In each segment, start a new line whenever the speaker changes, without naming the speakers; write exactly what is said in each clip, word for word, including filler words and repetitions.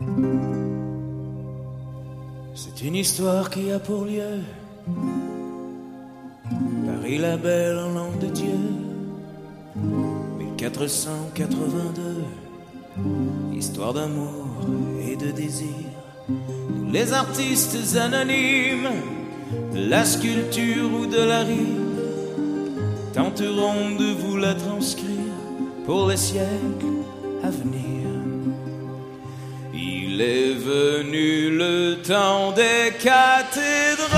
C'est une histoire qui a pour lieu Paris la belle en l'an de Dieu mille quatre cent quatre-vingt-deux. Histoire d'amour et de désir. Nous les artistes anonymes de la sculpture ou de la rime tenterons de vous la transcrire pour les siècles à venir. Il est venu le temps des cathédrales,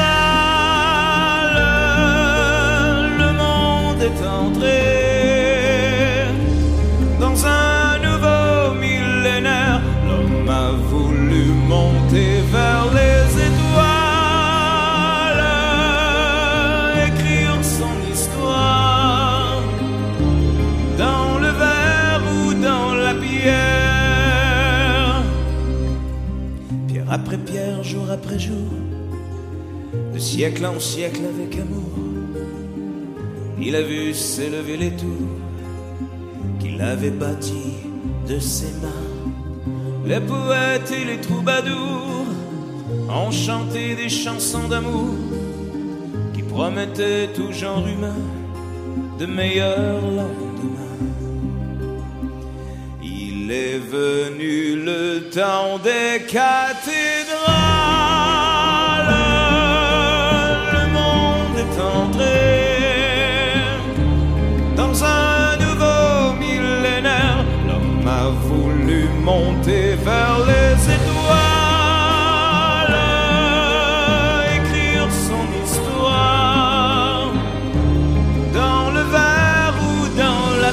le monde est entré dans un nouveau millénaire. L'homme a voulu monter vers les étoiles, écrire son histoire dans le verre ou dans la pierre. Pierre après pierre, jour après jour, de siècle en siècle avec amour, il a vu s'élever les tours qu'il avait bâties de ses mains. Les poètes et les troubadours ont chanté des chansons d'amour qui promettaient tout genre humain de meilleurs lendemains. Il est venu le temps des cathédrales, le monde est entré dans un nouveau millénaire. L'homme a voulu monter vers les étoiles, écrire son histoire dans le verre ou dans la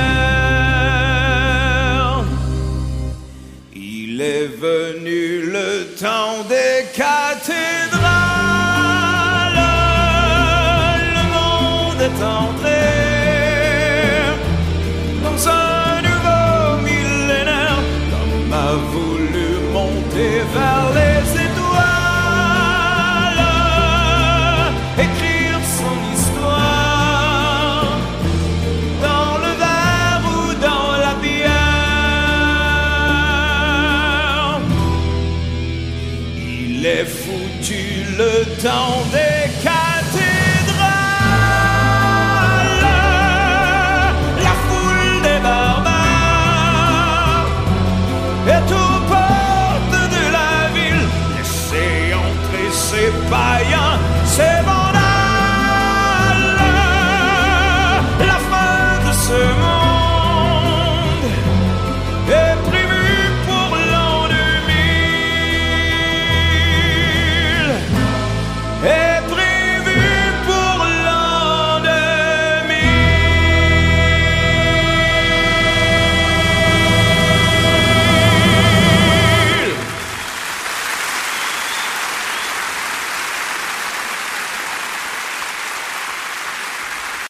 pierre. Il est venu le temps des cathédrales, le monde est entré dans un nouveau millénaire. L'homme a voulu monter vers les étoiles, écrire son histoire dans le verre ou dans la bière. Il est foutu le temps des